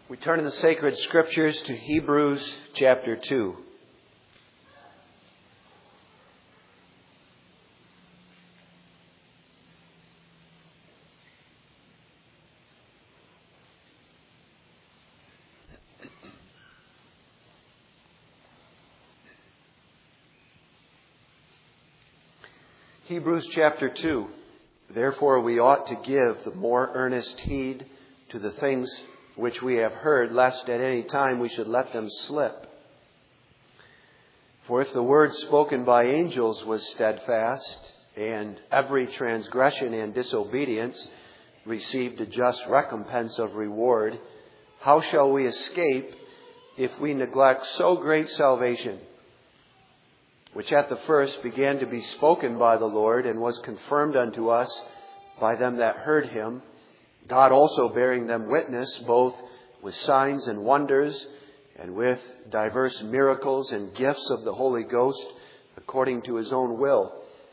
We turn in the sacred scriptures to Hebrews chapter 2. Hebrews chapter 2. Therefore we ought to give the more earnest heed to the things which we have heard, lest at any time we should let them slip. For if the word spoken by angels was steadfast, and every transgression and disobedience received a just recompense of reward, how shall we escape if we neglect so great salvation, which at the first began to be spoken by the Lord, and was confirmed unto us by them that heard him, God also bearing them witness, both with signs and wonders, and with diverse miracles and gifts of the Holy Ghost, according to his own will.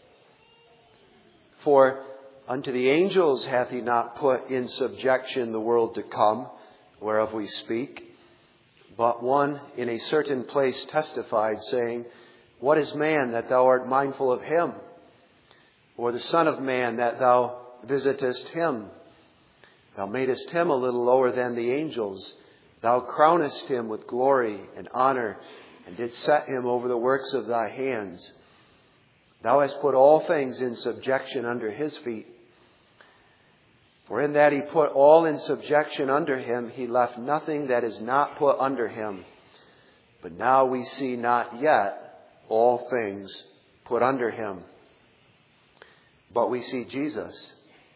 For unto the angels hath he not put in subjection the world to come, whereof we speak. But one in a certain place testified, saying, What is man that thou art mindful of him? Or the Son of Man that thou visitest him? Thou madest him a little lower than the angels. Thou crownest him with glory and honor, and didst set him over the works of thy hands. Thou hast put all things in subjection under his feet. For in that he put all in subjection under him, he left nothing that is not put under him. But now we see not yet all things put under him. But we see Jesus,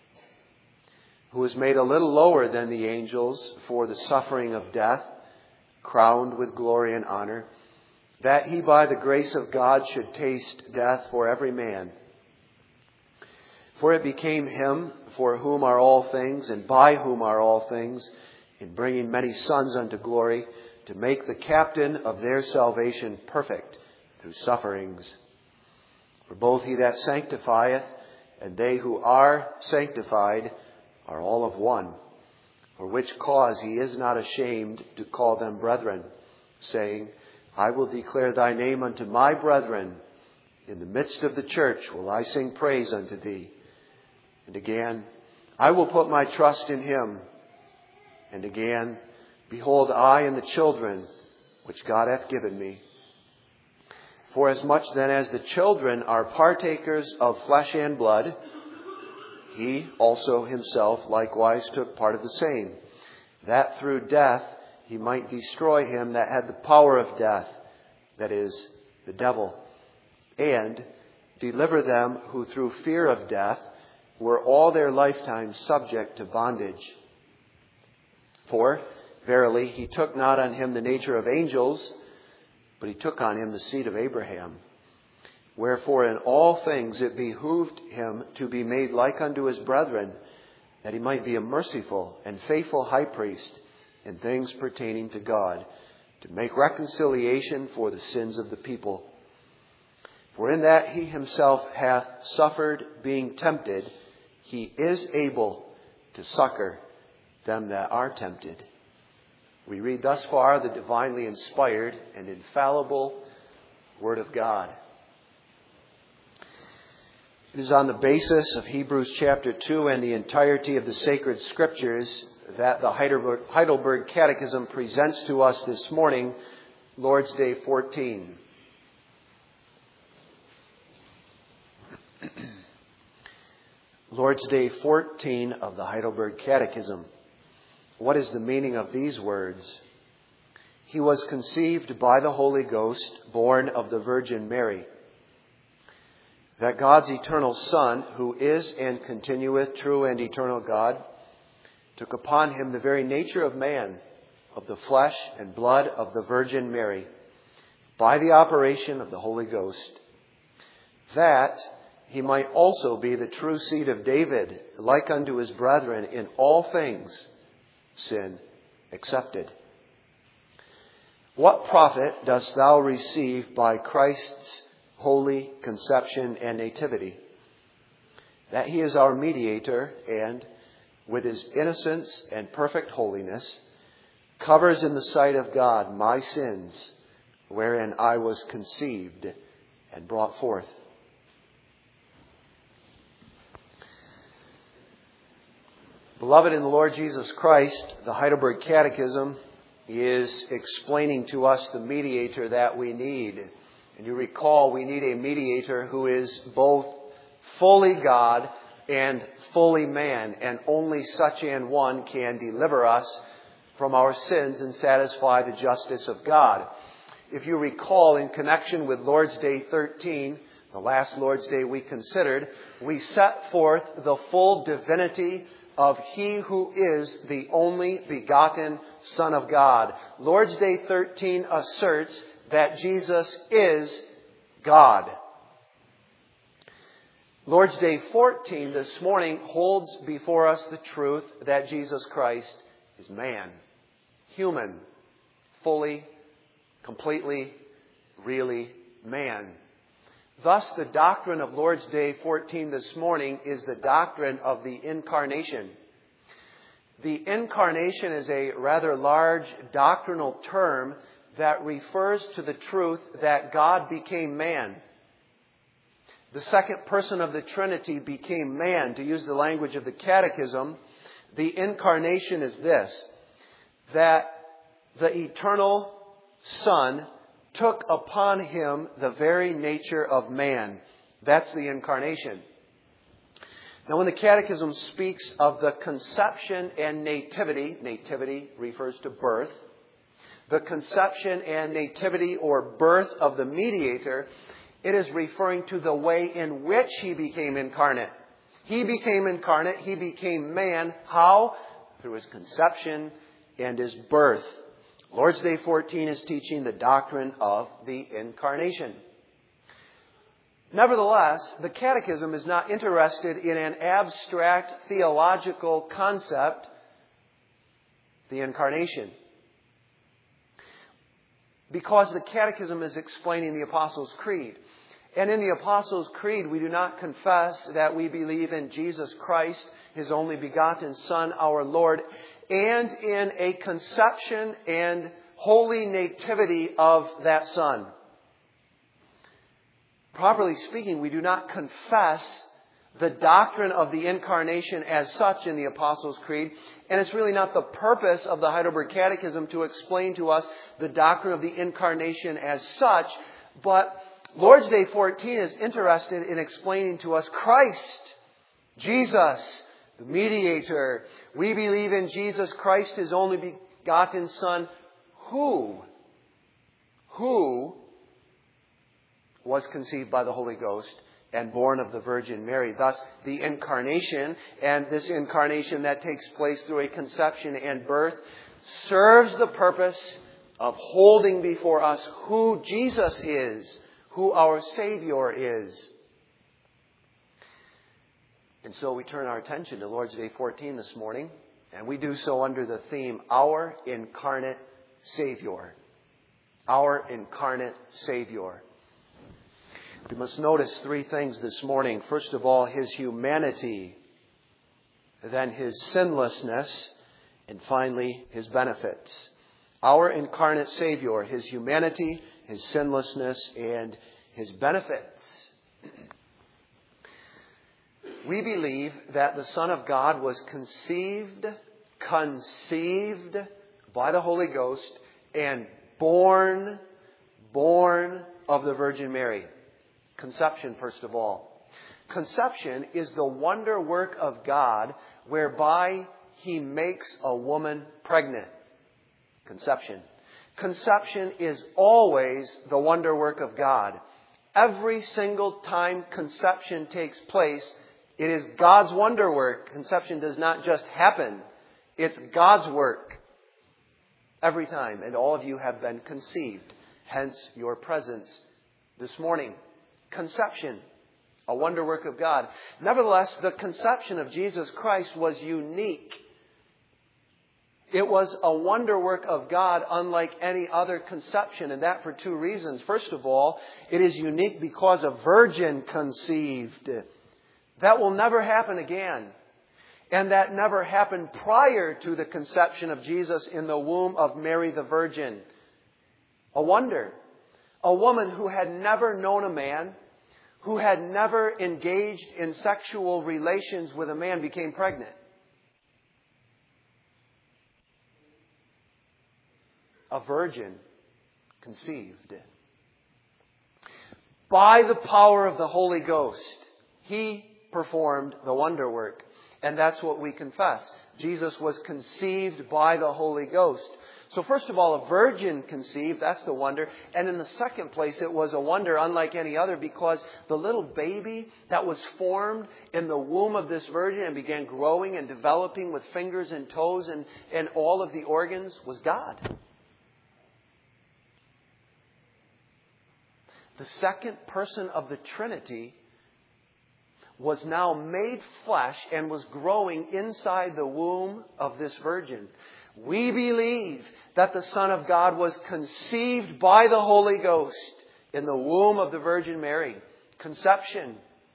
who was made a little lower than the angels for the suffering of death, crowned with glory and honor, that he by the grace of God should taste death for every man. For it became him, for whom are all things, and by whom are all things, in bringing many sons unto glory, to make the captain of their salvation perfect through sufferings. For both he that sanctifieth and they who are sanctified are all of one, for which cause he is not ashamed to call them brethren, saying, I will declare thy name unto my brethren. In the midst of the church will I sing praise unto thee. And again, I will put my trust in him. And again, behold, I and the children which God hath given me. For as much then as the children are partakers of flesh and blood, he also himself likewise took part of the same, that through death he might destroy him that had the power of death, that is, the devil, and deliver them who through fear of death were all their lifetime subject to bondage. For, verily, he took not on him the nature of angels, but he took on him the seed of Abraham. Wherefore in all things it behooved him to be made like unto his brethren, that he might be a merciful and faithful high priest in things pertaining to God, to make reconciliation for the sins of the people. For in that he himself hath suffered being tempted, he is able to succor them that are tempted. We read thus far the divinely inspired and infallible Word of God. It is on the basis of Hebrews chapter 2 and the entirety of the sacred scriptures that the Heidelberg Catechism presents to us this morning, Lord's Day 14. Lord's Day 14 of the Heidelberg Catechism. What is the meaning of these words? He was conceived by the Holy Ghost, born of the Virgin Mary. That God's eternal Son, who is and continueth true and eternal God, took upon him the very nature of man, of the flesh and blood of the Virgin Mary, by the operation of the Holy Ghost, that he might also be the true seed of David, like unto his brethren in all things, sin excepted. What profit dost thou receive by Christ's holy conception and nativity? That he is our mediator, and with his innocence and perfect holiness covers in the sight of God my sins, wherein I was conceived and brought forth. Beloved in the Lord Jesus Christ, the Heidelberg Catechism is explaining to us the mediator that we need. And you recall, we need a mediator who is both fully God and fully man, and only such an one can deliver us from our sins and satisfy the justice of God. If you recall, in connection with Lord's Day 13, the last Lord's Day we considered, we set forth the full divinity of He who is the only begotten Son of God. Lord's Day 13 asserts that Jesus is God. Lord's Day 14 this morning holds before us the truth that Jesus Christ is man, human, fully, completely, really man. Thus, the doctrine of Lord's Day 14 this morning is the doctrine of the Incarnation. The Incarnation is a rather large doctrinal term that refers to the truth that God became man. The second person of the Trinity became man. To use the language of the Catechism, the Incarnation is this, that the eternal Son took upon Him the very nature of man. That's the Incarnation. Now, when the Catechism speaks of the conception and nativity, nativity refers to birth, the conception and nativity or birth of the mediator, it is referring to the way in which He became incarnate. He became incarnate, He became man. How? Through His conception and His birth. Lord's Day 14 is teaching the doctrine of the Incarnation. Nevertheless, the Catechism is not interested in an abstract theological concept, the Incarnation, because the Catechism is explaining the Apostles' Creed. And in the Apostles' Creed, we do not confess that we believe in Jesus Christ, His only begotten Son, our Lord, and in a conception and holy nativity of that Son. Properly speaking, we do not confess the doctrine of the Incarnation as such in the Apostles' Creed, and it's really not the purpose of the Heidelberg Catechism to explain to us the doctrine of the Incarnation as such, but Lord's Day 14 is interested in explaining to us Christ, Jesus, the mediator. We believe in Jesus Christ, His only begotten Son, who was conceived by the Holy Ghost and born of the Virgin Mary. Thus, the Incarnation, and this Incarnation that takes place through a conception and birth, serves the purpose of holding before us who Jesus is, who our Savior is. And so we turn our attention to Lord's Day 14 this morning, and we do so under the theme, Our Incarnate Savior. Our Incarnate Savior. We must notice three things this morning. First of all, His humanity, then His sinlessness, and finally, His benefits. Our incarnate Savior, His humanity, His sinlessness, and His benefits. We believe that the Son of God was conceived by the Holy Ghost and born of the Virgin Mary. Conception, first of all. Conception is the wonder work of God whereby He makes a woman pregnant. Conception. Conception is always the wonder work of God. Every single time conception takes place, it is God's wonder work. Conception does not just happen. It's God's work. Every time. And all of you have been conceived. Hence your presence this morning. Conception. A wonder work of God. Nevertheless, the conception of Jesus Christ was unique. It was a wonder work of God unlike any other conception, and that for two reasons. First of all, it is unique because a virgin conceived. That will never happen again. And that never happened prior to the conception of Jesus in the womb of Mary the Virgin. A wonder. A woman who had never known a man, who had never engaged in sexual relations with a man, became pregnant. A virgin conceived. By the power of the Holy Ghost, He performed the wonder work. And that's what we confess. Jesus was conceived by the Holy Ghost. So first of all, a virgin conceived, that's the wonder. And in the second place, it was a wonder unlike any other because the little baby that was formed in the womb of this virgin and began growing and developing with fingers and toes and all of the organs was God. The second person of the Trinity was now made flesh and was growing inside the womb of this virgin. We believe that the Son of God was conceived by the Holy Ghost in the womb of the Virgin Mary. Conception.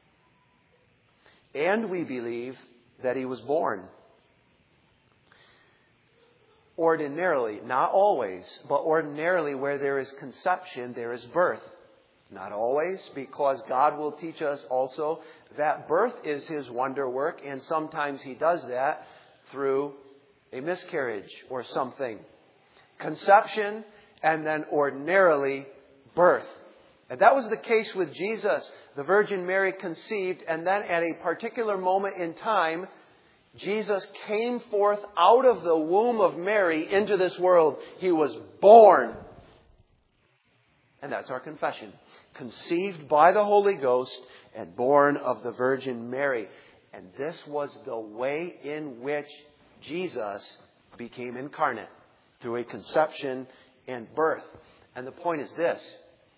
And we believe that He was born. Ordinarily, not always, but ordinarily where there is conception, there is birth. Not always, because God will teach us also that birth is His wonder work, and sometimes He does that through a miscarriage or something. Conception, and then ordinarily birth. And that was the case with Jesus. The Virgin Mary conceived, and then at a particular moment in time, Jesus came forth out of the womb of Mary into this world. He was born. And that's our confession. Conceived by the Holy Ghost and born of the Virgin Mary. And this was the way in which Jesus became incarnate, through a conception and birth. And the point is this.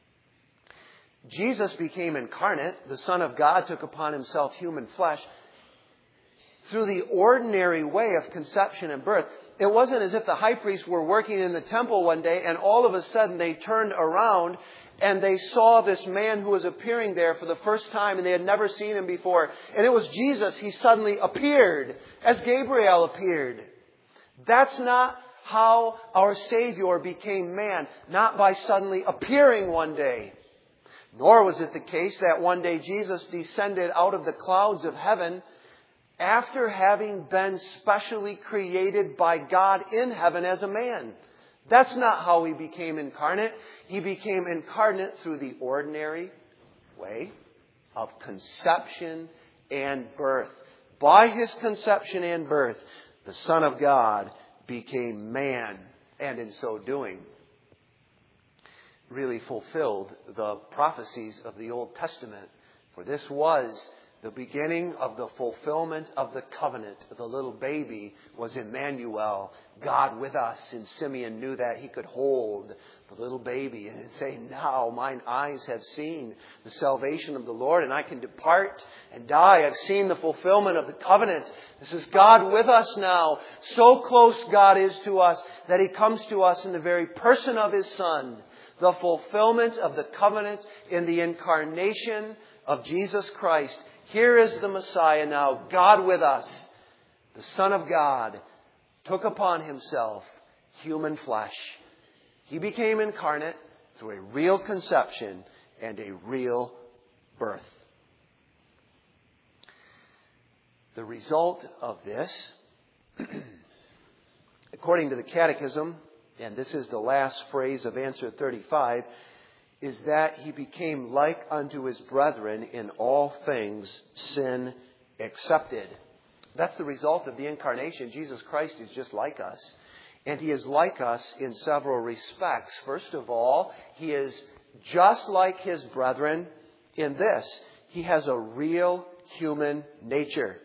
Jesus became incarnate. The Son of God took upon Himself human flesh through the ordinary way of conception and birth. It wasn't as if the high priests were working in the temple one day and all of a sudden they turned around and they saw this man who was appearing there for the first time and they had never seen him before. And it was Jesus. He suddenly appeared as Gabriel appeared. That's not how our Savior became man. Not by suddenly appearing one day. Nor was it the case that one day Jesus descended out of the clouds of heaven after having been specially created by God in heaven as a man. That's not how He became incarnate. He became incarnate through the ordinary way of conception and birth. By His conception and birth, the Son of God became man, and in so doing, really fulfilled the prophecies of the Old Testament. For this was the beginning of the fulfillment of the covenant. The little baby was Emmanuel, God with us. And Simeon knew that he could hold the little baby and say, now mine eyes have seen the salvation of the Lord, and I can depart and die. I've seen the fulfillment of the covenant. This is God with us now. So close God is to us that He comes to us in the very person of His Son. The fulfillment of the covenant in the incarnation of Jesus Christ. Here is the Messiah now, God with us. The Son of God took upon Himself human flesh. He became incarnate through a real conception and a real birth. The result of this, according to the Catechism, and this is the last phrase of answer 35, is that He became like unto His brethren in all things, sin excepted. That's the result of the incarnation. Jesus Christ is just like us. And He is like us in several respects. First of all, He is just like His brethren in this. He has a real human nature.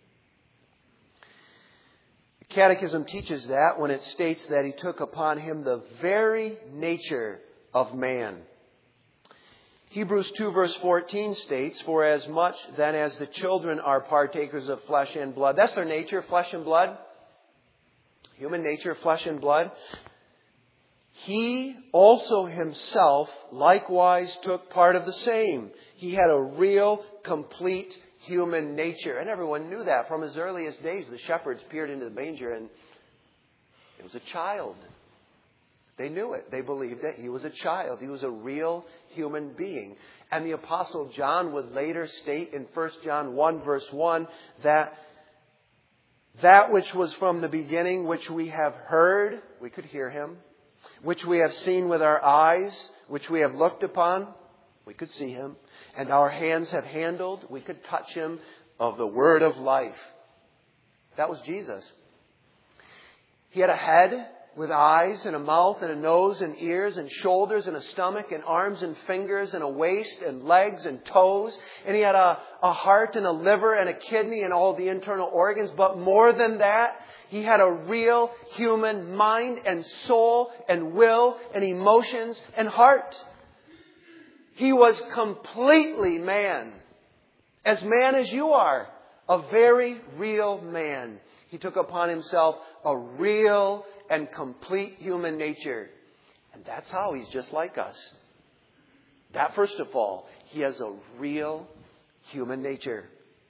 The Catechism teaches that when it states that He took upon Him the very nature of man. Hebrews 2 verse 14 states, for as much then as the children are partakers of flesh and blood. That's their nature, flesh and blood. Human nature, flesh and blood. He also Himself likewise took part of the same. He had a real, complete human nature. And everyone knew that from his earliest days. The shepherds peered into the manger and it was a child. They knew it. They believed it. He was a child. He was a real human being. And the Apostle John would later state in 1 John 1 verse 1 that which was from the beginning, which we have heard, we could hear him, which we have seen with our eyes, which we have looked upon, we could see him, and our hands have handled, we could touch him, of the word of life. That was Jesus. He had a head with eyes and a mouth and a nose and ears and shoulders and a stomach and arms and fingers and a waist and legs and toes. And he had a heart and a liver and a kidney and all the internal organs. But more than that, he had a real human mind and soul and will and emotions and heart. He was completely man. As man as you are. A very real man. He took upon himself a real and complete human nature. And that's how he's just like us. That first of all, he has a real human nature.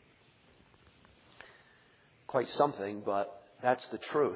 Quite something, but that's the truth.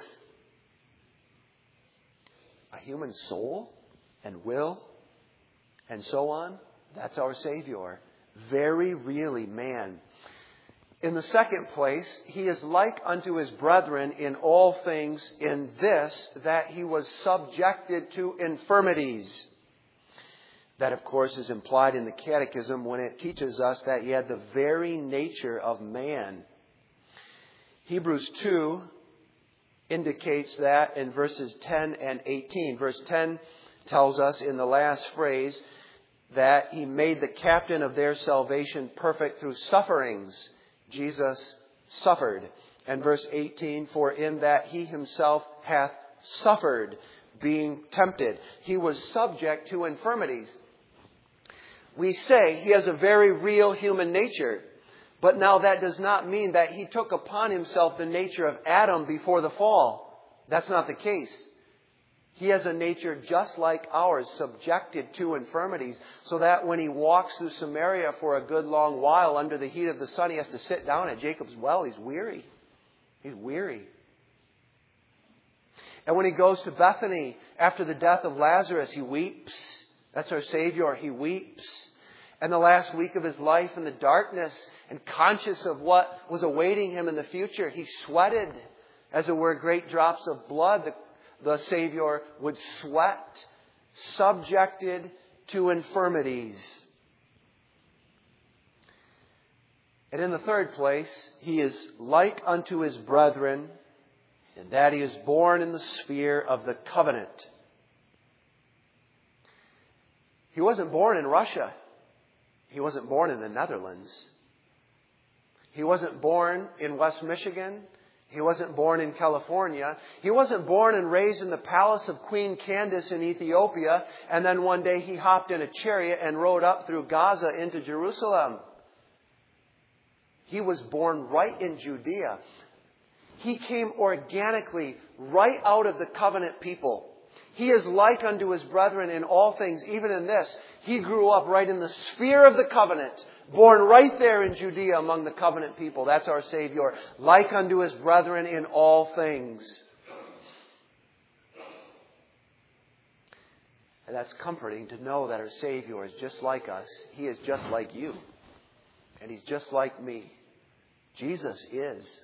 A human soul and will and so on. That's our Savior. Very really man. In the second place, he is like unto his brethren in all things, in this, that he was subjected to infirmities. That, of course, is implied in the Catechism when it teaches us that he had the very nature of man. Hebrews 2 indicates that in verses 10 and 18. Verse 10 tells us in the last phrase that he made the captain of their salvation perfect through sufferings. Jesus suffered. And verse 18, for in that he himself hath suffered, being tempted. He was subject to infirmities. We say he has a very real human nature. But now that does not mean that he took upon himself the nature of Adam before the fall. That's not the case. He has a nature just like ours, subjected to infirmities, so that when he walks through Samaria for a good long while under the heat of the sun, he has to sit down at Jacob's well. He's weary. He's weary. And when he goes to Bethany after the death of Lazarus, he weeps. That's our Savior. He weeps. And the last week of his life in the darkness and conscious of what was awaiting him in the future, he sweated, as it were, great drops of blood. The Savior would sweat, subjected to infirmities. And in the third place, he is like unto his brethren, in that he is born in the sphere of the covenant. He wasn't born in Russia. He wasn't born in the Netherlands. He wasn't born in West Michigan. He wasn't born in California. He wasn't born and raised in the palace of Queen Candace in Ethiopia. And then one day he hopped in a chariot and rode up through Gaza into Jerusalem. He was born right in Judea. He came organically right out of the covenant people. He is like unto his brethren in all things, even in this. He grew up right in the sphere of the covenant, born right there in Judea among the covenant people. That's our Savior. Like unto his brethren in all things. And that's comforting to know that our Savior is just like us. He is just like you. And he's just like me. Jesus is.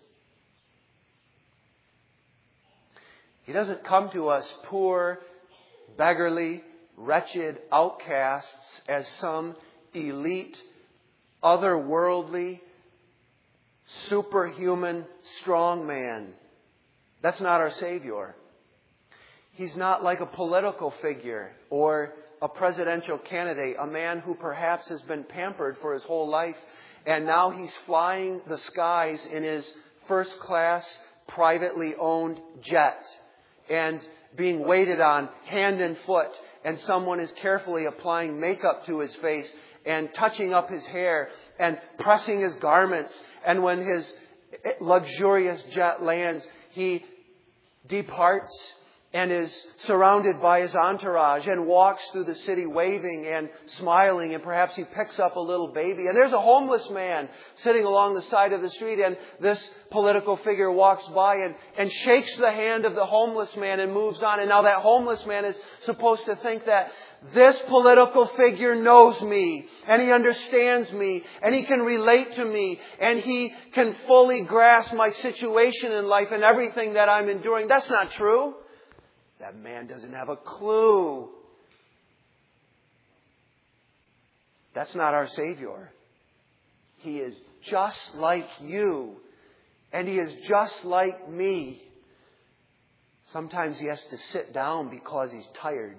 He doesn't come to us poor, beggarly, wretched outcasts as some elite, otherworldly, superhuman, strong man. That's not our Savior. He's not like a political figure or a presidential candidate, a man who perhaps has been pampered for his whole life, and now he's flying the skies in his first-class, privately owned jet and being waited on hand and foot, and someone is carefully applying makeup to his face and touching up his hair and pressing his garments. And when his luxurious jet lands, he departs and is surrounded by his entourage and walks through the city waving and smiling, and perhaps he picks up a little baby. And there's a homeless man sitting along the side of the street, and this political figure walks by and shakes the hand of the homeless man and moves on. And now that homeless man is supposed to think that this political figure knows me, and he understands me, and he can relate to me, and he can fully grasp my situation in life and everything that I'm enduring. That's not true. That man doesn't have a clue. That's not our Savior. He is just like you. And he is just like me. Sometimes he has to sit down because he's tired.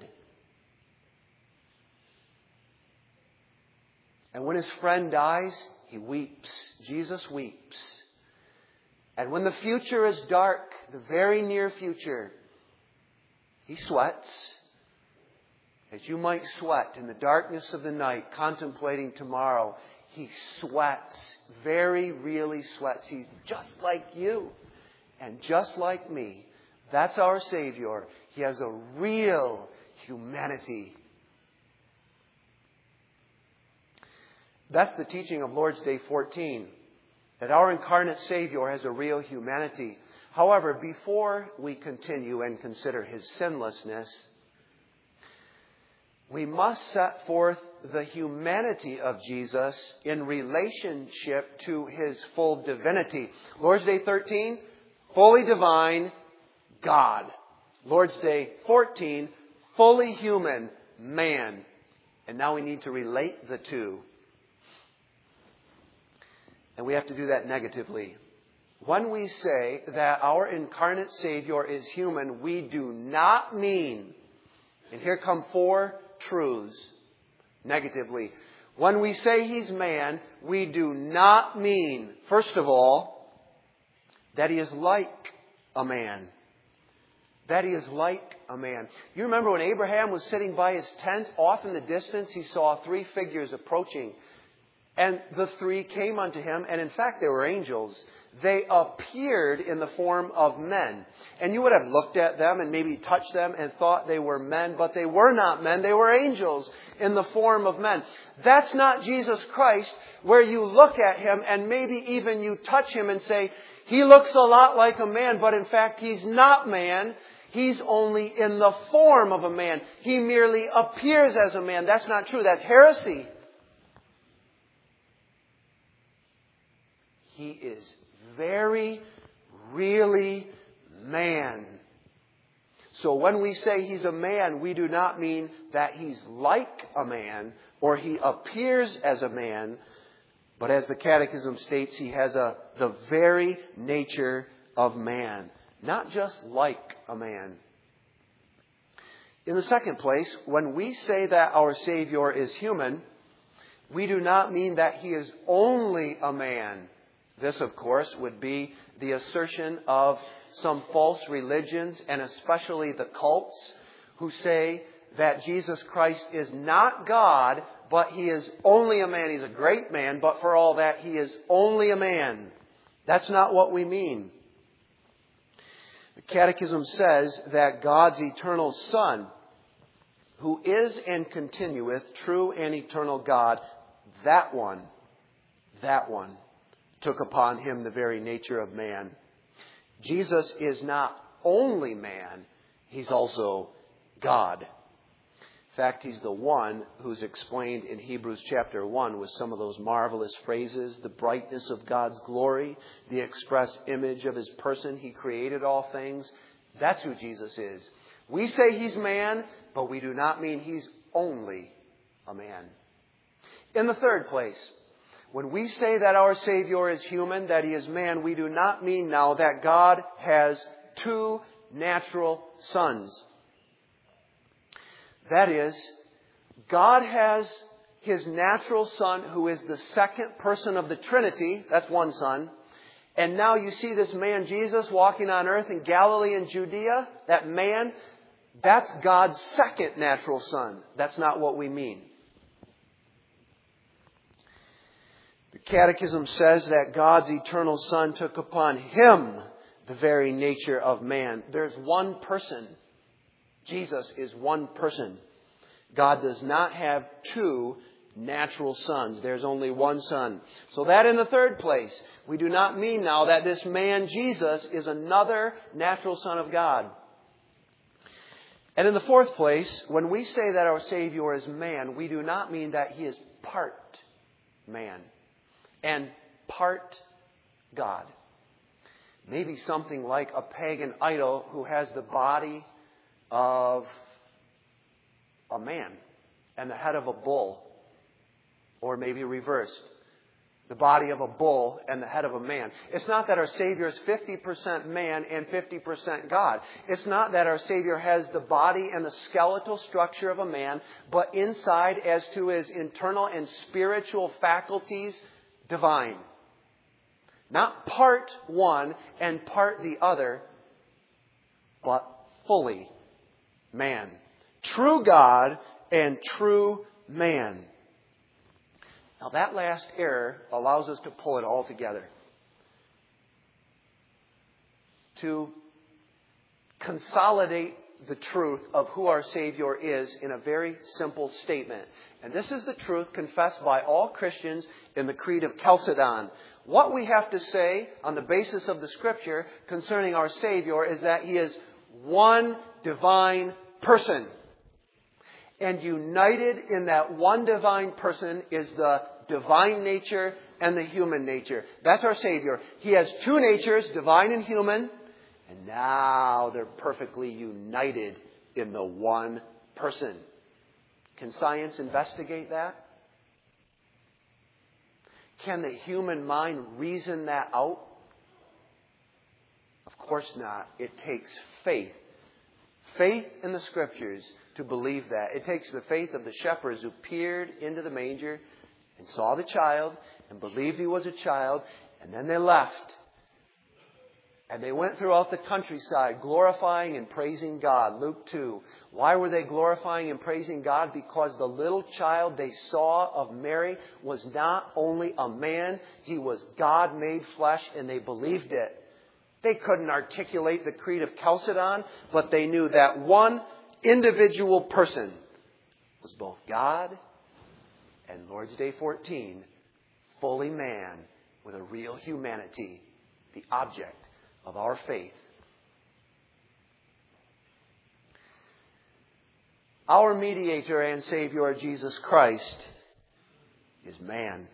And when his friend dies, he weeps. Jesus weeps. And when the future is dark, the very near future, he sweats, as you might sweat in the darkness of the night, contemplating tomorrow. He sweats, very really sweats. He's just like you and just like me. That's our Savior. He has a real humanity. That's the teaching of Lord's Day 14, that our incarnate Savior has a real humanity. However, before we continue and consider his sinlessness, we must set forth the humanity of Jesus in relationship to his full divinity. Lord's Day 13, fully divine, God. Lord's Day 14, fully human, man. And now we need to relate the two. And we have to do that negatively. When we say that our incarnate Savior is human, we do not mean, and here come 4 truths negatively. When we say he's man, we do not mean, first of all, that he is like a man. That he is like a man. You remember when Abraham was sitting by his tent, off in the distance, he saw 3 figures approaching. And the 3 came unto him, and in fact they were angels. They appeared in the form of men. And you would have looked at them and maybe touched them and thought they were men, but they were not men. They were angels in the form of men. That's not Jesus Christ, where you look at him and maybe even you touch him and say, he looks a lot like a man, but in fact he's not man. He's only in the form of a man. He merely appears as a man. That's not true. That's heresy. He is very, really man. So when we say he's a man, we do not mean that he's like a man or he appears as a man, but as the Catechism states, he has the very nature of man, not just like a man. In the second place, when we say that our Savior is human, we do not mean that he is only a man. This, of course, would be the assertion of some false religions, and especially the cults, who say that Jesus Christ is not God, but he is only a man. He's a great man, but for all that, he is only a man. That's not what we mean. The Catechism says that God's eternal Son, who is and continueth true and eternal God, that one, took upon him the very nature of man. Jesus is not only man, he's also God. In fact, he's the one who's explained in Hebrews chapter 1 with some of those marvelous phrases, the brightness of God's glory, the express image of his person. He created all things. That's who Jesus is. We say he's man, but we do not mean he's only a man. In the third place, when we say that our Savior is human, that he is man, we do not mean now that God has 2 natural sons. That is, God has his natural Son, who is the second person of the Trinity. That's one Son. And now you see this man Jesus walking on earth in Galilee and Judea. That man, that's God's second natural Son. That's not what we mean. The Catechism says that God's eternal Son took upon him the very nature of man. There's one person Jesus is one person. God does not have two natural sons. There's only one Son. So that in the third place, we do not mean now that this man Jesus is another natural Son of God. And in the fourth place, when we say that our Savior is man, we do not mean that He is part man and part God. Maybe something like a pagan idol who has the body of a man and the head of a bull. Or maybe reversed. The body of a bull and the head of a man. It's not that our Savior is 50% man and 50% God. It's not that our Savior has the body and the skeletal structure of a man, but inside, as to His internal and spiritual faculties, divine. Not part one and part the other, but fully man. True God and true man. Now that last error allows us to pull it all together. To consolidate the truth of who our Savior is in a very simple statement. And this is the truth confessed by all Christians in the Creed of Chalcedon. What we have to say on the basis of the Scripture concerning our Savior is that He is one divine person. And united in that one divine person is the divine nature and the human nature. That's our Savior. He has two natures, divine and human, and now they're perfectly united in the one person. Can science investigate that? Can the human mind reason that out? Of course not. It takes faith. Faith in the Scriptures to believe that. It takes the faith of the shepherds who peered into the manger and saw the child and believed He was a child, and then they left. And they went throughout the countryside glorifying and praising God. Luke 2. Why were they glorifying and praising God? Because the little child they saw of Mary was not only a man, He was God made flesh, and they believed it. They couldn't articulate the Creed of Chalcedon, but they knew that one individual person was both God and Lord's Day 14, fully man with a real humanity, the object of our faith. Our mediator and Savior, Jesus Christ, is man.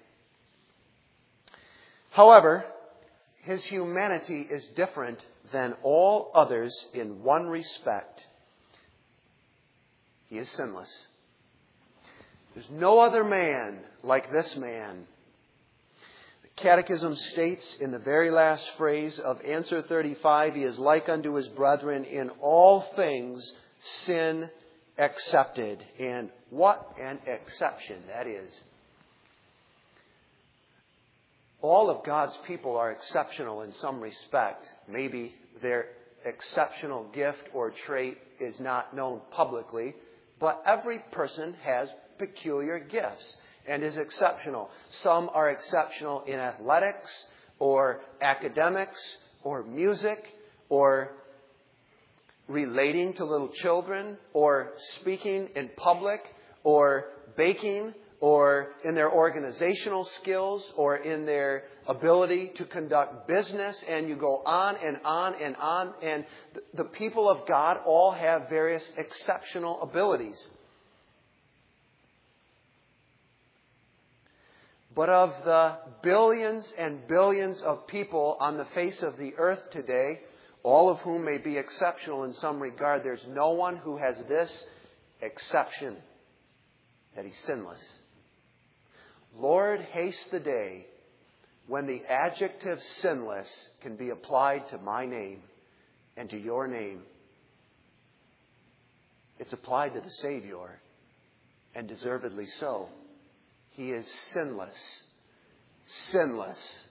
However, His humanity is different than all others in one respect. He is sinless. There's no other man like this man. The Catechism states in the very last phrase of answer 35, He is like unto His brethren in all things, sin excepted. And what an exception that is. All of God's people are exceptional in some respect. Maybe their exceptional gift or trait is not known publicly, but every person has peculiar gifts and is exceptional. Some are exceptional in athletics or academics or music or relating to little children or speaking in public or baking or in their organizational skills or in their ability to conduct business, and you go on and on and on. And the people of God all have various exceptional abilities. But of the billions and billions of people on the face of the earth today, all of whom may be exceptional in some regard, there's no one who has this exception, that He's sinless. Lord, haste the day when the adjective sinless can be applied to my name and to your name. It's applied to the Savior, and deservedly so. He is sinless. Sinless.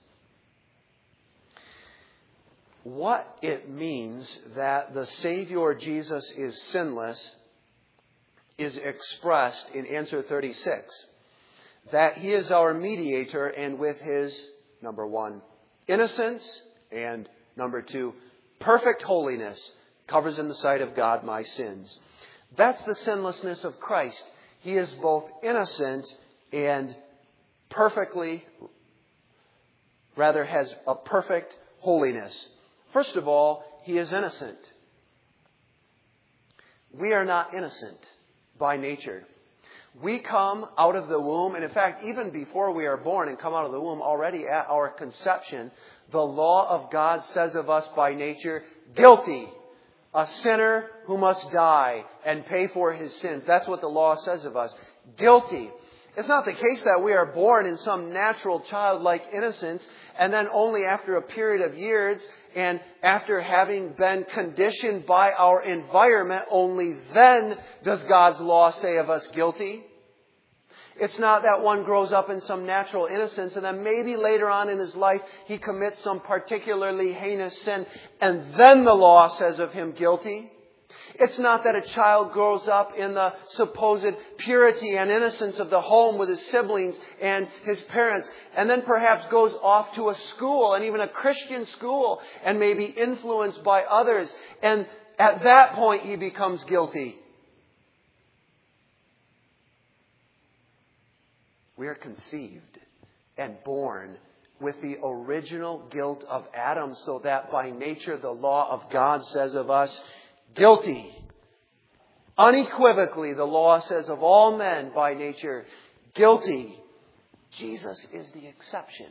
What it means that the Savior Jesus is sinless is expressed in answer 36. That He is our mediator, and with His, number one, innocence, and number two, perfect holiness, covers in the sight of God my sins. That's the sinlessness of Christ. He is both innocent and has a perfect holiness. First of all, He is innocent. We are not innocent by nature. We come out of the womb, and in fact, even before we are born and come out of the womb, already at our conception, the law of God says of us by nature, guilty, a sinner who must die and pay for his sins. That's what the law says of us. Guilty. It's not the case that we are born in some natural childlike innocence, and then only after a period of years and after having been conditioned by our environment, only then does God's law say of us guilty. It's not that one grows up in some natural innocence and then maybe later on in his life he commits some particularly heinous sin and then the law says of him guilty. It's not that a child grows up in the supposed purity and innocence of the home with his siblings and his parents, and then perhaps goes off to a school, and even a Christian school, and may be influenced by others, and at that point he becomes guilty. We are conceived and born with the original guilt of Adam, so that by nature the law of God says of us, guilty. Unequivocally, the law says of all men by nature, guilty. Jesus is the exception.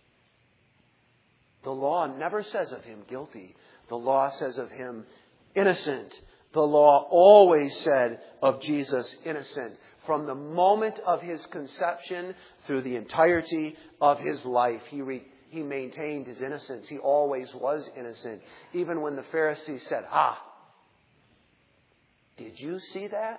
The law never says of him guilty. The law says of him innocent. The law always said of Jesus innocent. From the moment of his conception through the entirety of his life, he maintained his innocence. He always was innocent. Even when the Pharisees said, did you see that?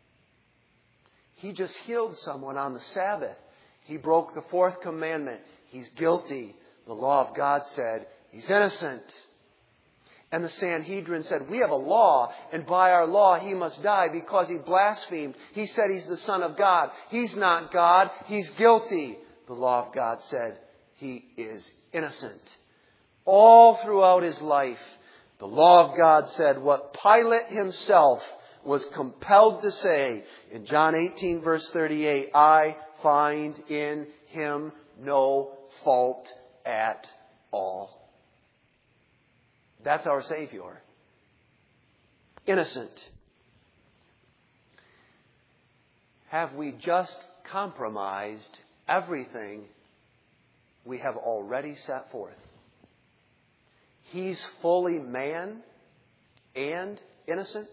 He just healed someone on the Sabbath. He broke the fourth commandment. He's guilty. The law of God said he's innocent. And the Sanhedrin said, we have a law, and by our law he must die because he blasphemed. He said he's the Son of God. He's not God. He's guilty. The law of God said he is innocent. All throughout his life, the law of God said what Pilate himself was compelled to say in John 18 verse 38, I find in him no fault at all. That's our Savior. Innocent. Have we just compromised everything we have already set forth? He's fully man and innocent.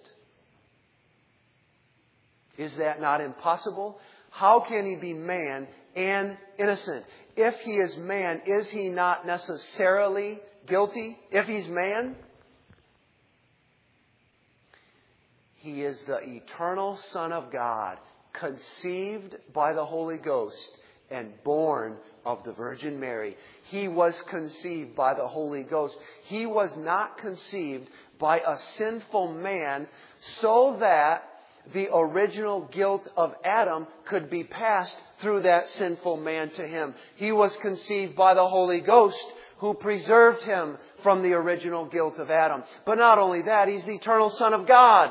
Is that not impossible? How can he be man and innocent? If he is man, is he not necessarily guilty? If he's man, he is the eternal Son of God, conceived by the Holy Ghost and born of the Virgin Mary. He was conceived by the Holy Ghost. He was not conceived by a sinful man so that the original guilt of Adam could be passed through that sinful man to him. He was conceived by the Holy Ghost, who preserved him from the original guilt of Adam. But not only that, he's the eternal Son of God.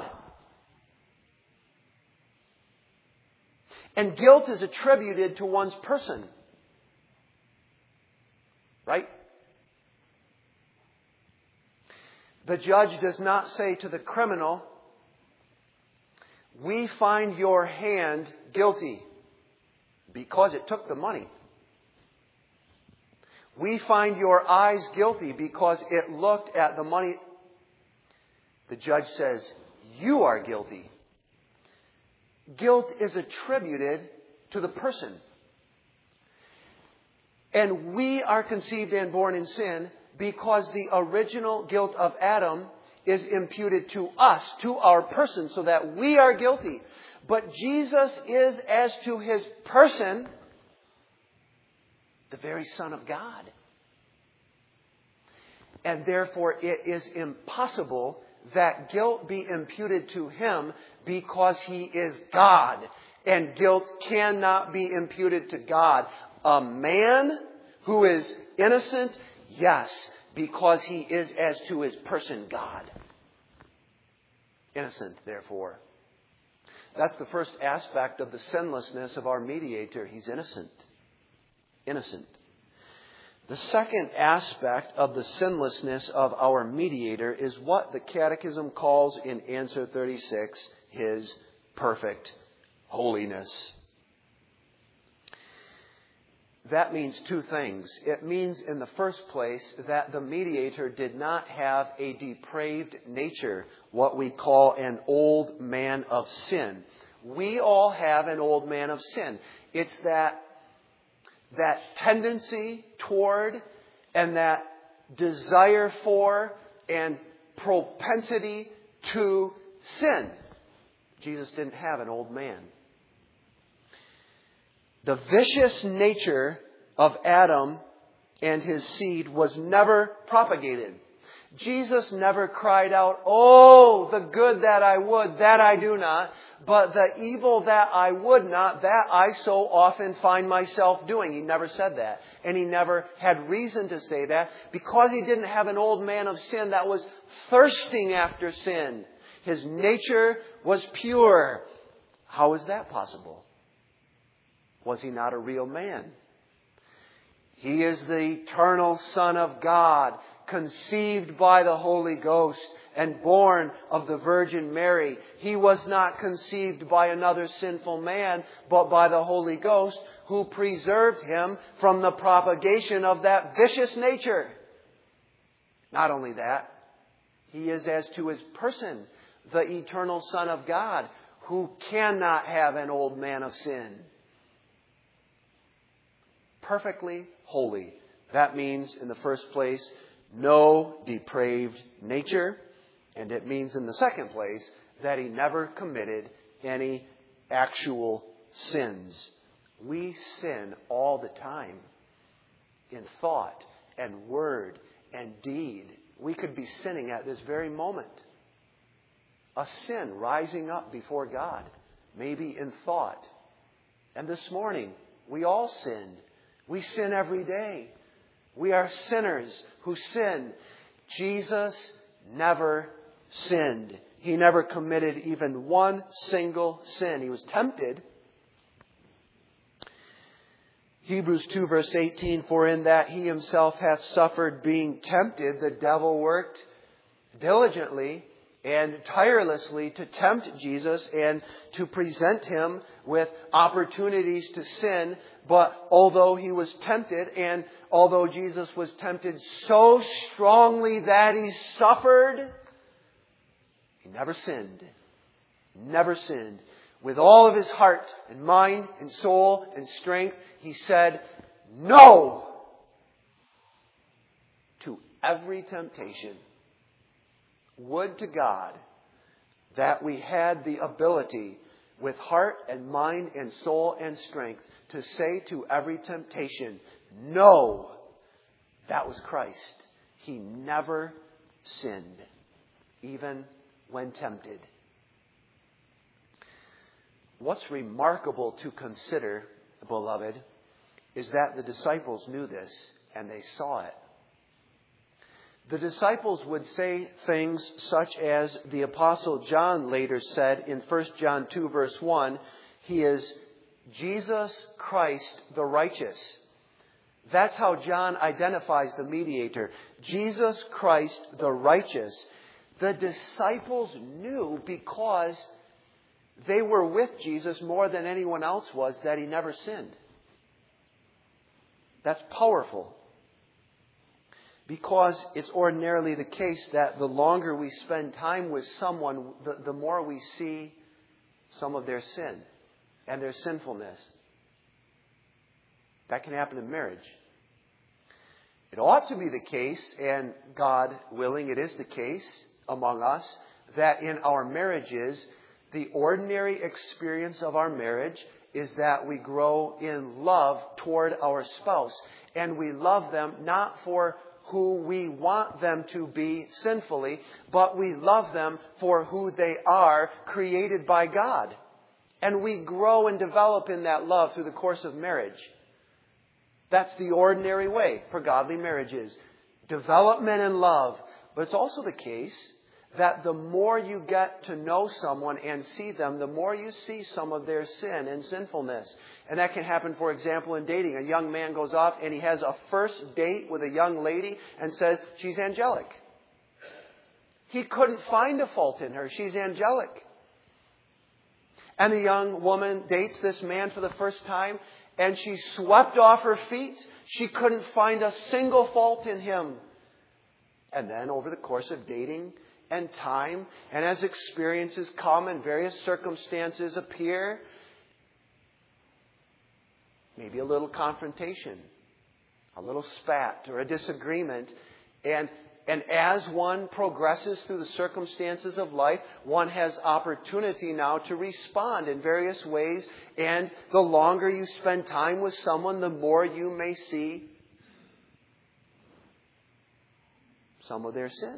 And guilt is attributed to one's person. Right? The judge does not say to the criminal, we find your hand guilty because it took the money. We find your eyes guilty because it looked at the money. The judge says, you are guilty. Guilt is attributed to the person. And we are conceived and born in sin because the original guilt of Adam is imputed to us, to our person, so that we are guilty. But Jesus is, as to his person, the very Son of God. And therefore it is impossible that guilt be imputed to him because he is God. And guilt cannot be imputed to God. A man who is innocent, yes, because he is, as to his person, God. Innocent, therefore. That's the first aspect of the sinlessness of our mediator. He's innocent. Innocent. The second aspect of the sinlessness of our mediator is what the Catechism calls in answer 36, his perfect holiness. That means two things. It means, in the first place, that the mediator did not have a depraved nature, what we call an old man of sin. We all have an old man of sin. It's that tendency toward and that desire for and propensity to sin. Jesus didn't have an old man. The vicious nature of Adam and his seed was never propagated. Jesus never cried out, "Oh, the good that I would, that I do not, but the evil that I would not, that I so often find myself doing." He never said that. And he never had reason to say that because he didn't have an old man of sin that was thirsting after sin. His nature was pure. How is that possible? Was he not a real man? He is the eternal Son of God, conceived by the Holy Ghost and born of the Virgin Mary. He was not conceived by another sinful man, but by the Holy Ghost, who preserved him from the propagation of that vicious nature. Not only that, he is, as to his person, the eternal Son of God, who cannot have an old man of sin. Perfectly holy. That means, in the first place, no depraved nature. And it means, in the second place, that he never committed any actual sins. We sin all the time. In thought and word and deed. We could be sinning at this very moment. A sin rising up before God. Maybe in thought. And this morning, we all sinned. We sin every day. We are sinners who sin. Jesus never sinned. He never committed even one single sin. He was tempted. Hebrews 2 verse 18, "For in that he himself hath suffered being tempted, the devil worked diligently and tirelessly to tempt Jesus and to present him with opportunities to sin. But although he was tempted, and although Jesus was tempted so strongly that he suffered, he never sinned. Never sinned. With all of his heart and mind and soul and strength, he said no to every temptation. Would to God that we had the ability with heart and mind and soul and strength to say to every temptation, no. That was Christ. He never sinned, even when tempted. What's remarkable to consider, beloved, is that the disciples knew this and they saw it. The disciples would say things such as the Apostle John later said in 1 John 2 verse 1, he is Jesus Christ the righteous. That's how John identifies the mediator. Jesus Christ the righteous. The disciples knew, because they were with Jesus more than anyone else was, that he never sinned. That's powerful. Because it's ordinarily the case that the longer we spend time with someone, the more we see some of their sin and their sinfulness. That can happen in marriage. It ought to be the case, and God willing, it is the case among us, that in our marriages, the ordinary experience of our marriage is that we grow in love toward our spouse. And we love them not for who we want them to be sinfully, but we love them for who they are, created by God. And we grow and develop in that love through the course of marriage. That's the ordinary way for godly marriages. Development in love. But it's also the case that the more you get to know someone and see them, the more you see some of their sin and sinfulness. And that can happen, for example, in dating. A young man goes off and he has a first date with a young lady and says, she's angelic. He couldn't find a fault in her. She's angelic. And the young woman dates this man for the first time, and she's swept off her feet. She couldn't find a single fault in him. And then over the course of dating and time, and as experiences come and various circumstances appear, maybe a little confrontation, a little spat or a disagreement, and as one progresses through the circumstances of life, one has opportunity now to respond in various ways. And the longer you spend time with someone, the more you may see some of their sin.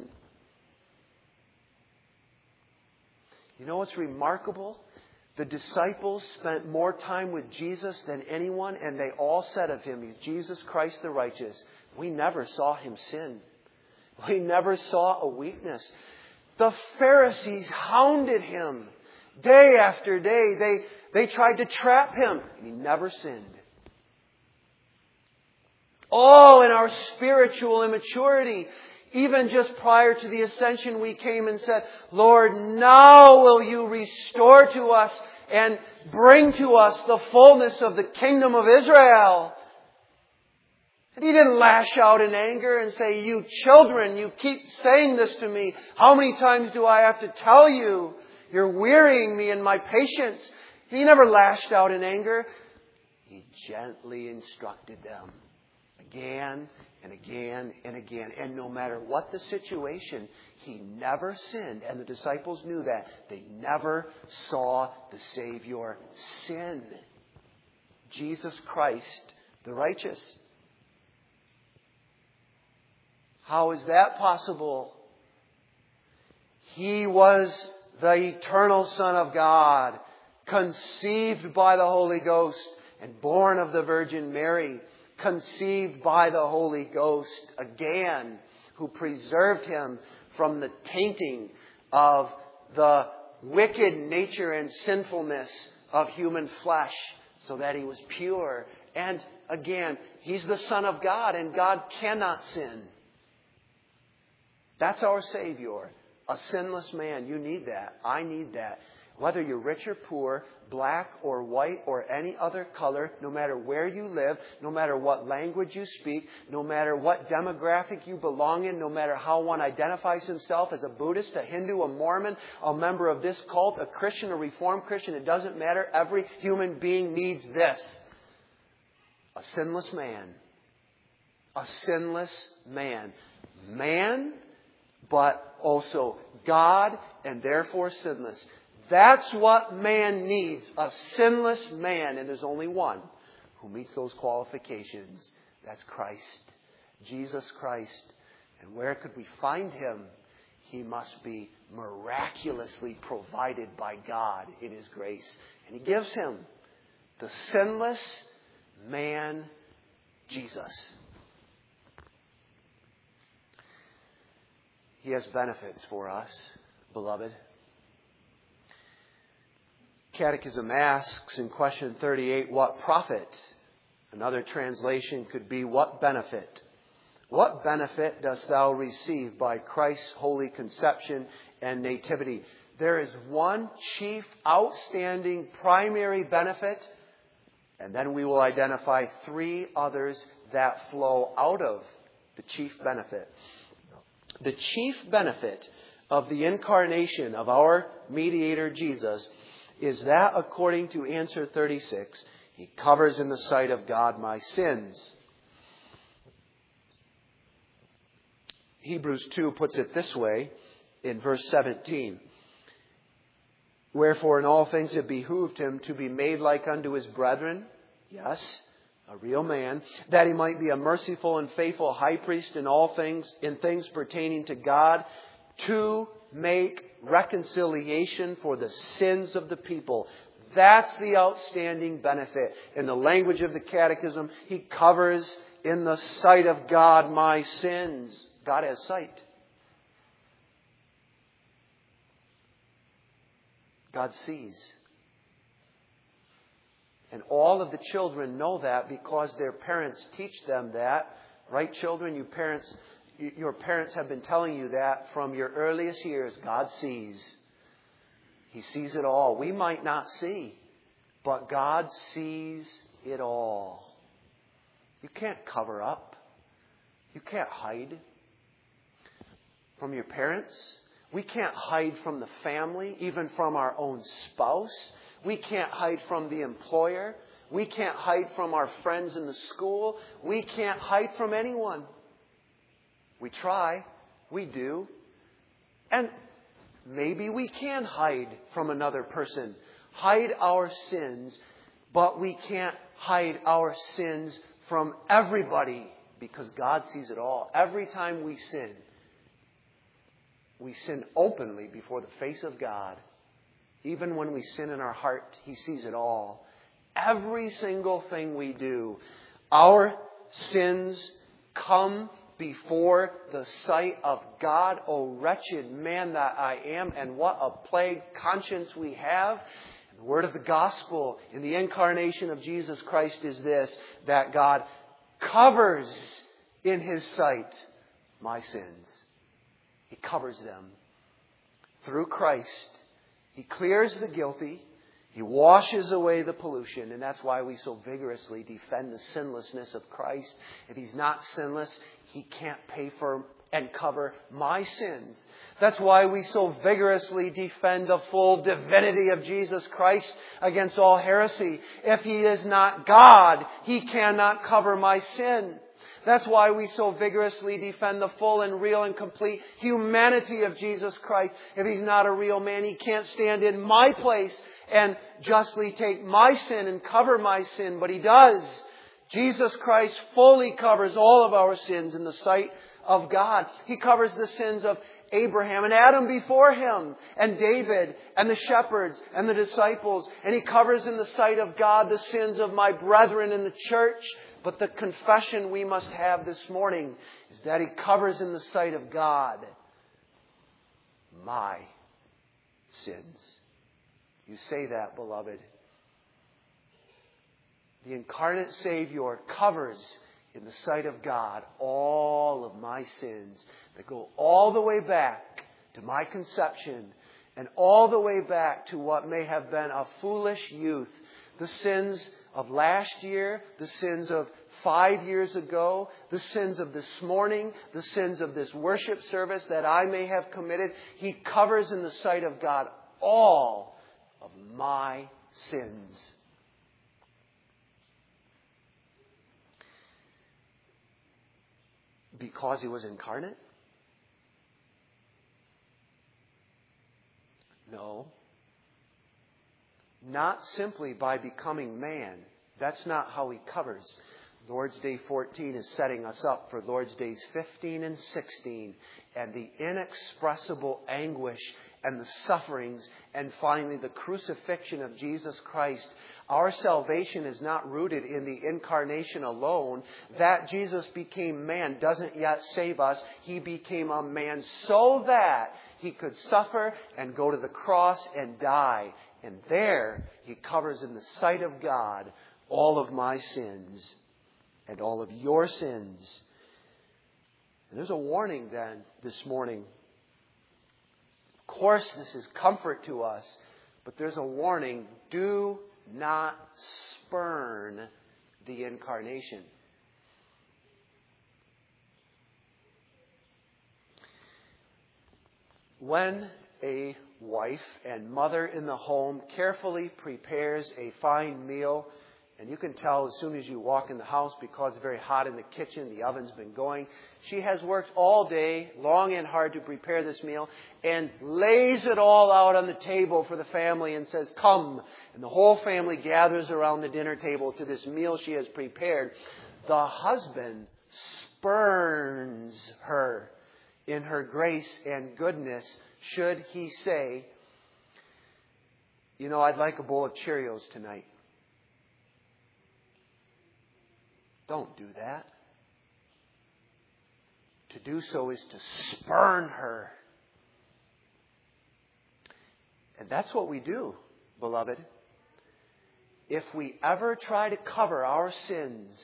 You know what's remarkable? The disciples spent more time with Jesus than anyone, and they all said of him, he's Jesus Christ the righteous. We never saw him sin. We never saw a weakness. The Pharisees hounded him day after day. They tried to trap him. And he never sinned. Oh, in our spiritual immaturity, even just prior to the ascension, we came and said, Lord, now will you restore to us and bring to us the fullness of the kingdom of Israel. And he didn't lash out in anger and say, you children, you keep saying this to me. How many times do I have to tell you? You're wearying me in my patience. He never lashed out in anger. He gently instructed them again and again and again. And no matter what the situation, he never sinned. And the disciples knew that. They never saw the Savior sin. Jesus Christ, the righteous. How is that possible? He was the eternal Son of God, conceived by the Holy Ghost and born of the Virgin Mary, conceived by the Holy Ghost again, who preserved him from the tainting of the wicked nature and sinfulness of human flesh, so that he was pure. And again, he's the Son of God, and God cannot sin. That's our Savior. A sinless man. You need that. I need that. Whether you're rich or poor, black or white or any other color, no matter where you live, no matter what language you speak, no matter what demographic you belong in, no matter how one identifies himself as a Buddhist, a Hindu, a Mormon, a member of this cult, a Christian, a Reformed Christian, it doesn't matter. Every human being needs this. A sinless man. A sinless man. Man, but also God, and therefore sinless. That's what man needs, a sinless man. And there's only one who meets those qualifications. That's Christ, Jesus Christ. And where could we find him? He must be miraculously provided by God in his grace. And he gives him the sinless man, Jesus. He has benefits for us, beloved. Catechism asks in question 38, what profit? Another translation could be, what benefit? What benefit dost thou receive by Christ's holy conception and nativity? There is one chief, outstanding, primary benefit, and then we will identify three others that flow out of the chief benefit. The chief benefit of the incarnation of our mediator Jesus is that, according to answer 36, he covers in the sight of God my sins. Hebrews 2 puts it this way in verse 17. Wherefore in all things it behooved him to be made like unto his brethren, yes, a real man, that he might be a merciful and faithful high priest in all things, in things pertaining to God, to make reconciliation for the sins of the people. That's the outstanding benefit. In the language of the Catechism, he covers in the sight of God my sins. God has sight. God sees. And all of the children know that because their parents teach them that. Right, children? Your parents have been telling you that from your earliest years. God sees. He sees it all. We might not see, but God sees it all. You can't cover up. You can't hide from your parents. We can't hide from the family, even from our own spouse. We can't hide from the employer. We can't hide from our friends in the school. We can't hide from anyone. We try. We do. And maybe we can hide from another person. Hide our sins. But we can't hide our sins from everybody because God sees it all. Every time we sin openly before the face of God. Even when we sin in our heart, He sees it all. Every single thing we do, our sins come before the sight of God. Oh, wretched man that I am, and what a plagued conscience we have. The word of the gospel in the incarnation of Jesus Christ is this, that God covers in His sight my sins. He covers them. Through Christ, He clears the guilty. He washes away the pollution. And that's why we so vigorously defend the sinlessness of Christ. If He's not sinless, He can't pay for and cover my sins. That's why we so vigorously defend the full divinity of Jesus Christ against all heresy. If He is not God, He cannot cover my sin. That's why we so vigorously defend the full and real and complete humanity of Jesus Christ. If He's not a real man, He can't stand in my place and justly take my sin and cover my sin. But He does. Jesus Christ fully covers all of our sins in the sight of God. He covers the sins of Abraham and Adam before him, and David and the shepherds and the disciples. And He covers in the sight of God the sins of my brethren in the church. But the confession we must have this morning is that He covers in the sight of God my sins. You say that, beloved. The incarnate Savior covers in the sight of God all of my sins that go all the way back to my conception and all the way back to what may have been a foolish youth. The sins of last year, the sins of 5 years ago, the sins of this morning, the sins of this worship service that I may have committed. He covers in the sight of God all of my sins. Because He was incarnate? No. Not simply by becoming man. That's not how He covers. Lord's Day 14 is setting us up for Lord's Days 15 and 16 and the inexpressible anguish and the sufferings and finally the crucifixion of Jesus Christ. Our salvation is not rooted in the incarnation alone. That Jesus became man doesn't yet save us. He became a man so that He could suffer and go to the cross and die. And there He covers in the sight of God all of my sins and all of your sins. And there's a warning then this morning. Of course, this is comfort to us, but there's a warning. Do not spurn the incarnation. When a wife and mother in the home carefully prepares a fine meal, and you can tell as soon as you walk in the house because it's very hot in the kitchen, the oven's been going. She has worked all day, long and hard to prepare this meal and lays it all out on the table for the family and says, "Come." And the whole family gathers around the dinner table to this meal she has prepared. The husband spurns her in her grace and goodness. Should he say, "You know, I'd like a bowl of Cheerios tonight." Don't do that. To do so is to spurn her. And that's what we do, beloved. If we ever try to cover our sins,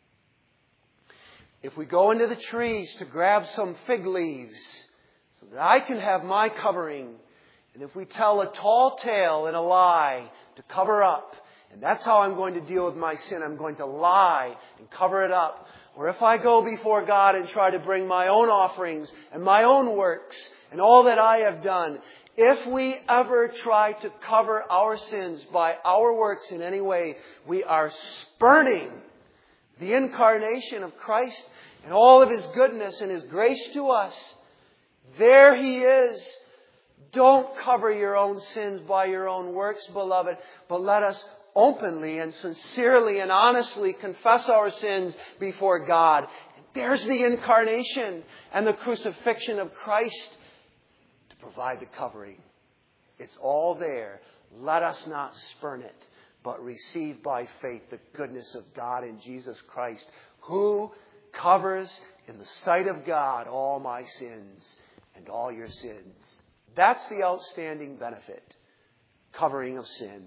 if we go into the trees to grab some fig leaves so that I can have my covering, and if we tell a tall tale and a lie to cover up, and that's how I'm going to deal with my sin, I'm going to lie and cover it up. Or if I go before God and try to bring my own offerings and my own works and all that I have done, if we ever try to cover our sins by our works in any way, we are spurning the incarnation of Christ and all of His goodness and His grace to us. There He is. Don't cover your own sins by your own works, beloved, but let us openly and sincerely and honestly confess our sins before God. And there's the incarnation and the crucifixion of Christ to provide the covering. It's all there. Let us not spurn it, but receive by faith the goodness of God in Jesus Christ, who covers in the sight of God all my sins and all your sins. That's the outstanding benefit. Covering of sin.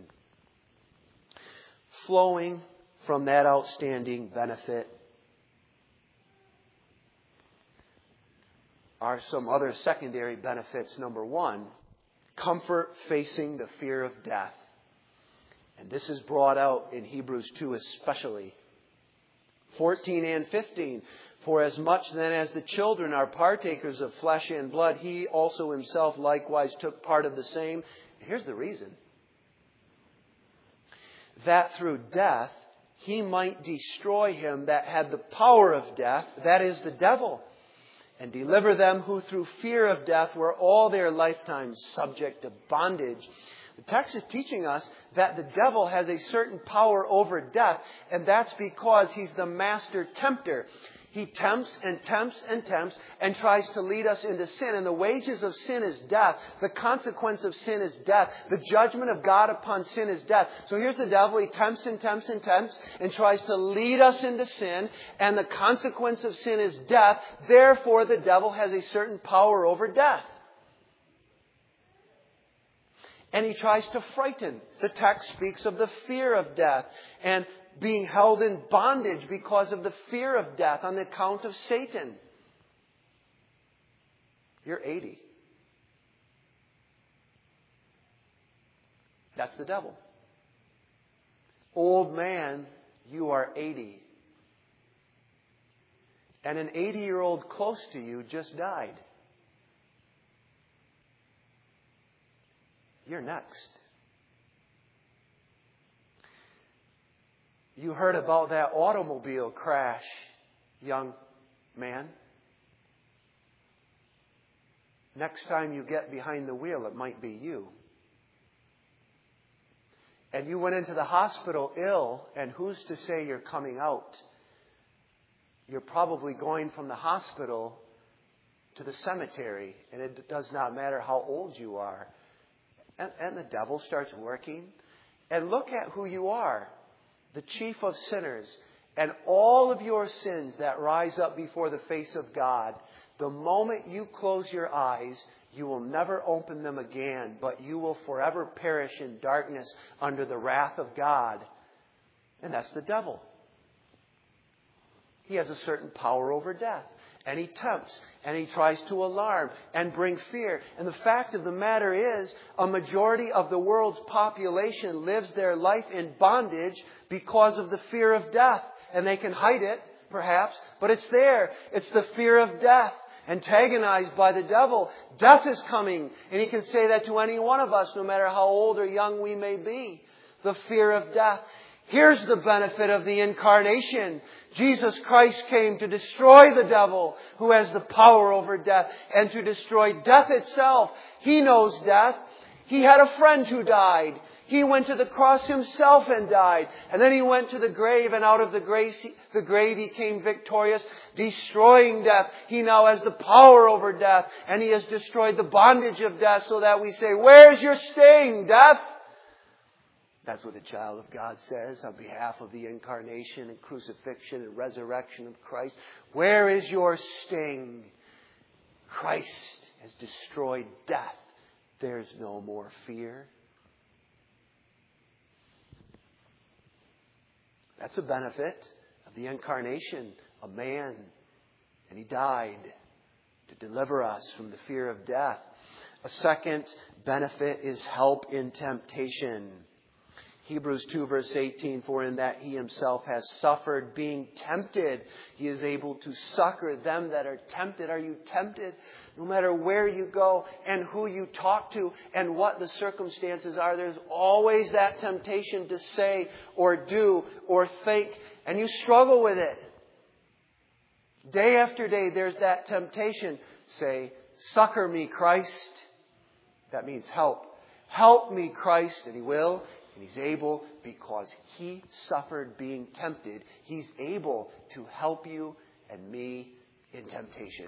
Flowing from that outstanding benefit are some other secondary benefits. Number one, comfort facing the fear of death. And this is brought out in Hebrews 2 especially. 14 and 15. For as much then as the children are partakers of flesh and blood, He also Himself likewise took part of the same. Here's the reason. That through death He might destroy him that had the power of death, that is the devil, and deliver them who through fear of death were all their lifetime subject to bondage. The text is teaching us that the devil has a certain power over death, and that's because he's the master tempter. He tempts and tempts and tempts and tries to lead us into sin. And the wages of sin is death. The consequence of sin is death. The judgment of God upon sin is death. So here's the devil. He tempts and tempts and tempts and tries to lead us into sin. And the consequence of sin is death. Therefore, the devil has a certain power over death. And he tries to frighten. The text speaks of the fear of death and being held in bondage because of the fear of death on the account of Satan. You're 80. That's the devil. Old man, you are 80. And an 80-year-old close to you just died. You're next. You heard about that automobile crash, young man. Next time you get behind the wheel, it might be you. And you went into the hospital ill, and who's to say you're coming out? You're probably going from the hospital to the cemetery, and it does not matter how old you are. And the devil starts working. And look at who you are. The chief of sinners, and all of your sins that rise up before the face of God, the moment you close your eyes, you will never open them again, but you will forever perish in darkness under the wrath of God. And that's the devil. He has a certain power over death. And he tempts, and he tries to alarm and bring fear. And the fact of the matter is, a majority of the world's population lives their life in bondage because of the fear of death. And they can hide it, perhaps, but it's there. It's the fear of death, antagonized by the devil. Death is coming, and he can say that to any one of us, no matter how old or young we may be. The fear of death. Here's the benefit of the incarnation. Jesus Christ came to destroy the devil who has the power over death and to destroy death itself. He knows death. He had a friend who died. He went to the cross himself and died. And then he went to the grave, and out of the grave he came victorious, destroying death. He now has the power over death, and he has destroyed the bondage of death, so that we say, "Where's your sting, death?" That's what the child of God says on behalf of the incarnation and crucifixion and resurrection of Christ. Where is your sting? Christ has destroyed death. there's no more fear. That's a benefit of the incarnation of man. And He died to deliver us from the fear of death. A second benefit is help in temptation. Hebrews 2 verse 18, for in that He Himself has suffered being tempted, He is able to succor them that are tempted. Are you tempted? No matter where you go and who you talk to and what the circumstances are, there's always that temptation to say or do or think, and you struggle with it. Day after day, there's that temptation. Say, succor me, Christ. That means help. Help me, Christ. And He will. And He's able, because He suffered being tempted. He's able to help you and me in temptation.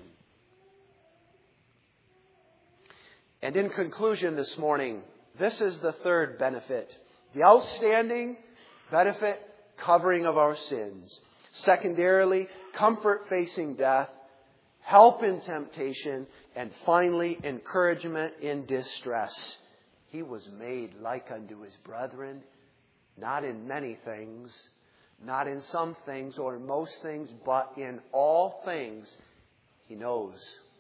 And in conclusion this morning, this is the third benefit. The outstanding benefit, covering of our sins. Secondarily, comfort facing death, help in temptation, and finally, encouragement in distress. He was made like unto His brethren, not in many things, not in some things or most things, but in all things. He knows.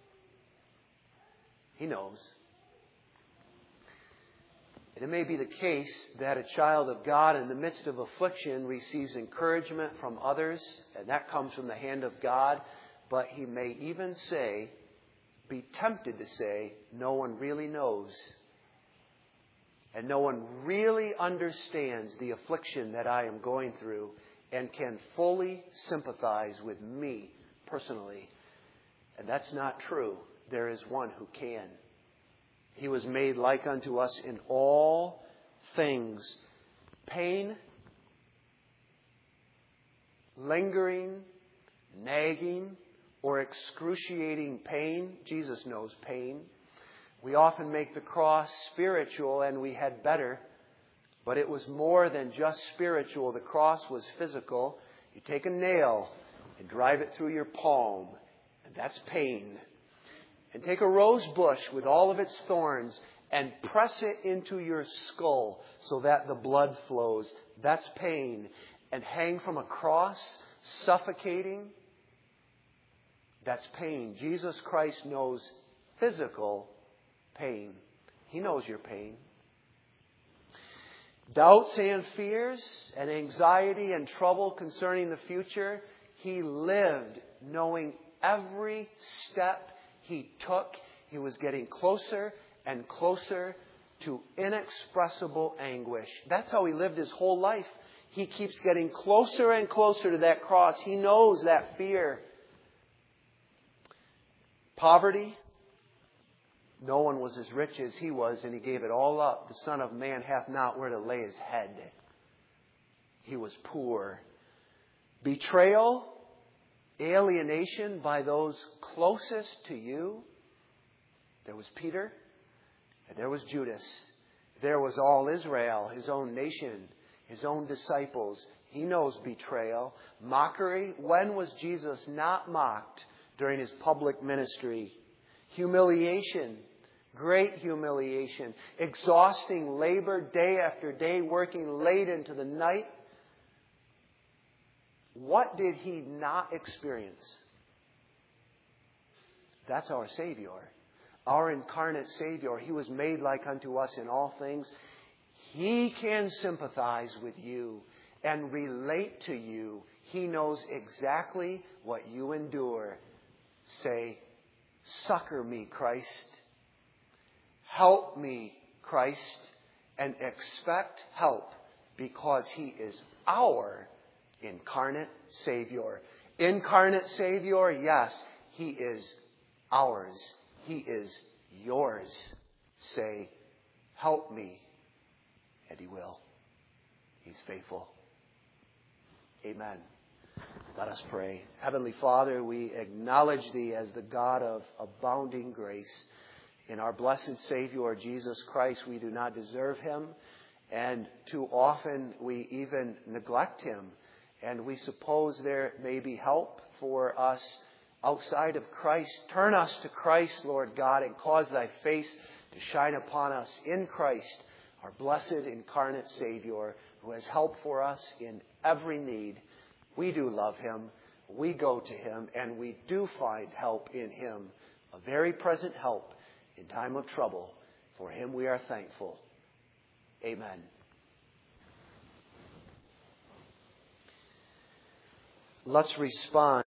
He knows. And it may be the case that a child of God in the midst of affliction receives encouragement from others, and that comes from the hand of God. But he may even say, be tempted to say, no one really knows. And no one really understands the affliction that I am going through and can fully sympathize with me personally. And that's not true. There is one who can. He was made like unto us in all things. Pain, lingering, nagging, or excruciating pain. Jesus knows pain. We often make the cross spiritual, and we had better. But it was more than just spiritual. The cross was physical. You take a nail and drive it through your palm, and that's pain. And take a rose bush with all of its thorns and press it into your skull so that the blood flows. That's pain. And hang from a cross, suffocating. That's pain. Jesus Christ knows physical pain. He knows your pain. Doubts and fears and anxiety and trouble concerning the future. He lived knowing every step He took. He was getting closer and closer to inexpressible anguish. That's how He lived His whole life. He keeps getting closer and closer to that cross. He knows that fear. Poverty. No one was as rich as He was, and He gave it all up. The Son of Man hath not where to lay His head. He was poor. Betrayal. Alienation by those closest to you. There was Peter, and there was Judas. There was all Israel, His own nation, His own disciples. He knows betrayal. Mockery. When was Jesus not mocked during His public ministry? Humiliation. Great humiliation. Exhausting labor day after day, working late into the night. What did He not experience? That's our Savior. Our incarnate Savior. He was made like unto us in all things. He can sympathize with you and relate to you. He knows exactly what you endure. Say, succor me, Christ. Help me, Christ. And expect help, because He is our incarnate Savior. Incarnate Savior, yes, He is ours. He is yours. Say, help me. And He will. He's faithful. Amen. Let us pray. Heavenly Father, we acknowledge Thee as the God of abounding grace. In our blessed Savior, Jesus Christ, we do not deserve Him. And too often we even neglect Him. And we suppose there may be help for us outside of Christ. Turn us to Christ, Lord God, and cause Thy face to shine upon us in Christ, our blessed incarnate Savior, who has help for us in every need. We do love him. We go to him, and we do find help in him, a very present help in time of trouble. For him we are thankful. Amen. Let's respond.